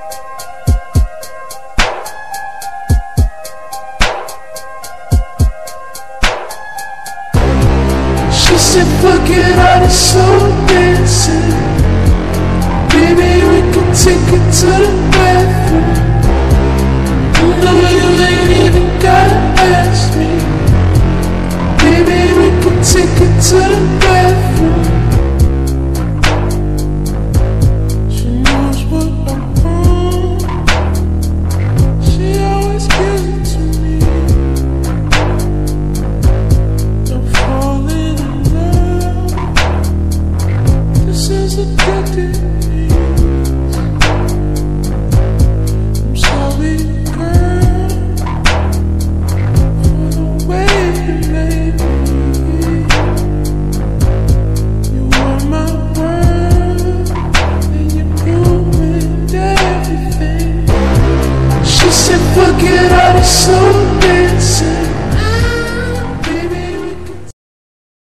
She said, fuck it, I just slow dancing. Baby, we can take it to the bathroom. No, you ain't even gotta ask me. Baby, we can take it to the bathroom. She knows what I want. She always gives it to me. Don't fall in love. This is addicted. I'm sorry, girl, for the way you made me. You are my world, and you ruined everything. She said, fuck it,